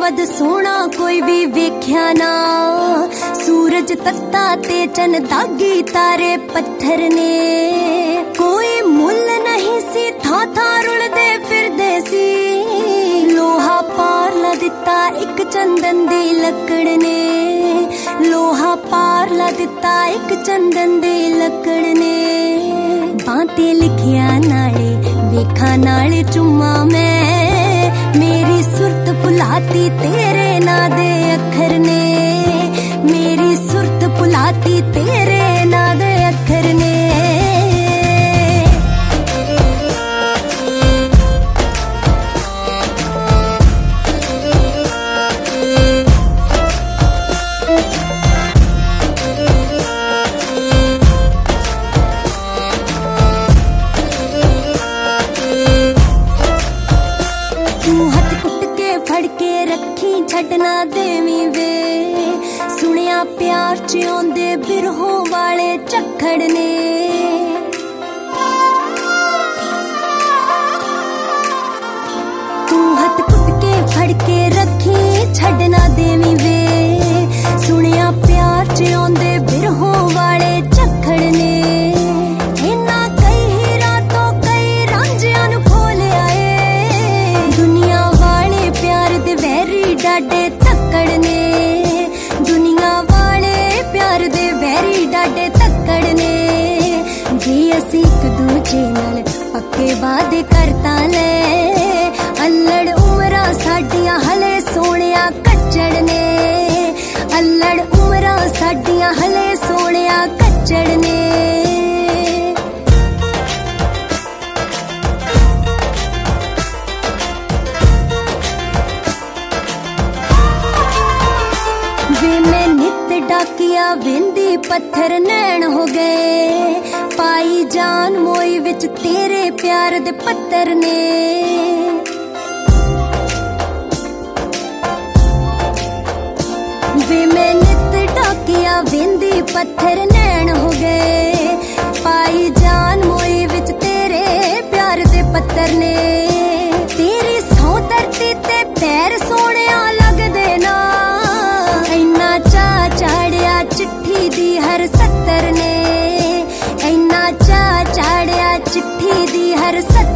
वध सोना कोई भी वेख्या ना। सूरज तत्ता ते चन दागी तारे पत्थर ने। कोई मुल नहीं सी था रुलदे फिरदे सी। लोहा पार ला दिता एक चंदन दी लकड़ ने। लोहा पार ला दिता एक चंदन दी लकड़ ने। बातें लिखिया नाले वेखा नाले चुम्मा मैं। मेरी सुरत भुलाती तेरे ना दे अखर ने। मेरी सुरत भुलाती तेरे ना दे अखर ने। छड़ना देवी वे सुनिया प्यार च आंदे बिरहों वाले झक्खड़ ने। तू हथ कुट के फड़ के रखी छड़ना देवी वे। सुनिया प्यार च आंदे बिरहों वाले झक्खड़ ने। इन्ना कई रातों कई रांझियां नू खोल आए। दुनिया वाले प्यार दे वैरी डाडे तक्कड़ ने। दुनिया वाले प्यार दे वैरी डाडे तक्कड़ ने। जे असी एक दूजे नाल पक्के वादे करता ले। अल्लड़ उमरा साडियां हले सोनिया कच्चड़ ने। अल्लड़ उमरा साडियां हले सोनिया कच्चड़ ने। डाकिया बिंदी पत्थर नैन हो गए। पाई जान मोई विच तेरे प्यार दे पत्थर ने। वे मैं नित डाकिया बिंदी पत्थर नैन हो गए। पाई जान मोई विच तेरे प्यार दे पत्थर ने। तेरी सौ धरती ते पैर सोनिया लगदे ना। इन्ना चा चाड़िया चिट्ठी दी हर सत्तर ने। इन्ना चा चाड़िया चिट्ठी दी हर सत्तर